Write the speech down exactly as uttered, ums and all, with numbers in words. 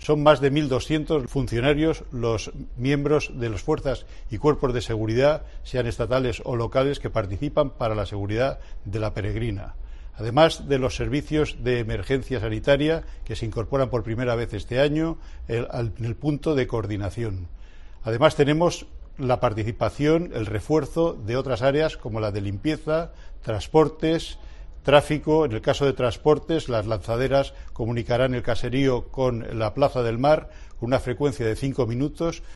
Son más de mil doscientos funcionarios los miembros de las fuerzas y cuerpos de seguridad, sean estatales o locales, que participan para la seguridad de la peregrina. Además de los servicios de emergencia sanitaria que se incorporan por primera vez este año el, al, en el punto de coordinación. Además tenemos la participación, el refuerzo de otras áreas como la de limpieza, transportes, tráfico. En el caso de transportes, las lanzaderas comunicarán el caserío con la Plaza del Mar con una frecuencia de cinco minutos.